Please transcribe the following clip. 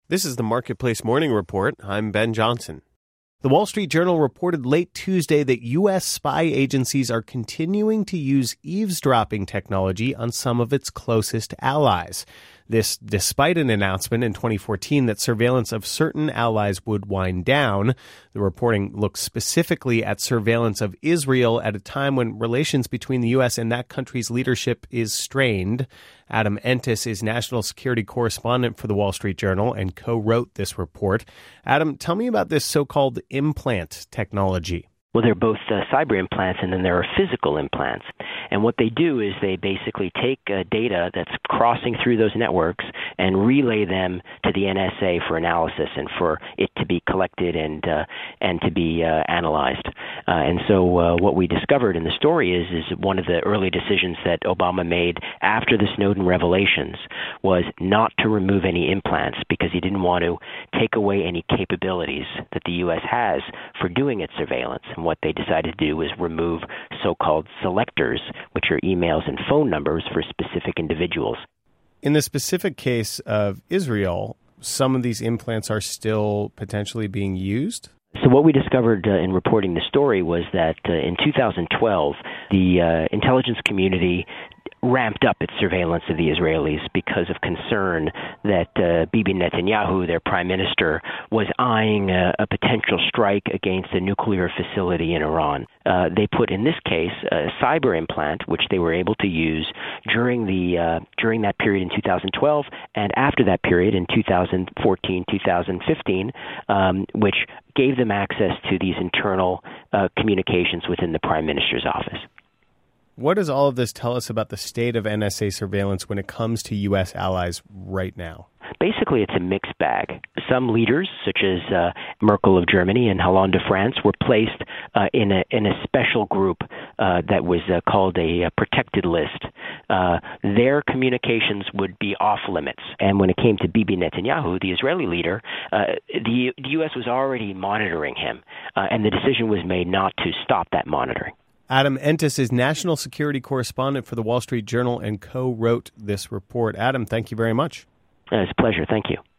This is the Marketplace Morning Report. I'm Ben Johnson. The Wall Street Journal reported late Tuesday that U.S. spy agencies are continuing to use eavesdropping technology on some of its closest allies. This despite an announcement in 2014 that surveillance of certain allies would wind down. The reporting looks specifically at surveillance of Israel at a time when relations between the U.S. and that country's leadership is strained. Adam Entous is national security correspondent for the Wall Street Journal and co-wrote this report. Adam, tell me about this so-called implant technology. Well, they're both cyber implants and then there are physical implants. And what they do is they basically take data that's crossing through those networks and relay them to the NSA for analysis and for it to be collected and to be analyzed. And so what we discovered in the story is one of the early decisions that Obama made after the Snowden revelations was not to remove any implants because he didn't want to take away any capabilities that the U.S. has for doing its surveillance. And what they decided to do was remove so-called selectors, which are emails and phone numbers for specific individuals. In the specific case of Israel, some of these implants are still potentially being used? So what we discovered in reporting the story was that in 2012, the intelligence community ramped up its surveillance of the Israelis because of concern that Bibi Netanyahu, their prime minister, was eyeing a potential strike against a nuclear facility in Iran. They put, in this case, a cyber implant, which they were able to use during that period in 2012 and after that period in 2014, 2015, which gave them access to these internal communications within the prime minister's office. What does all of this tell us about the state of NSA surveillance when it comes to U.S. allies right now? Basically, it's a mixed bag. Some leaders, such as Merkel of Germany and Hollande of France, were placed in a special group that was called a protected list. Their communications would be off limits. And when it came to Bibi Netanyahu, the Israeli leader, the U.S. was already monitoring him, and the decision was made not to stop that monitoring. Adam Entous is national security correspondent for the Wall Street Journal and co-wrote this report. Adam, thank you very much. It's a pleasure. Thank you.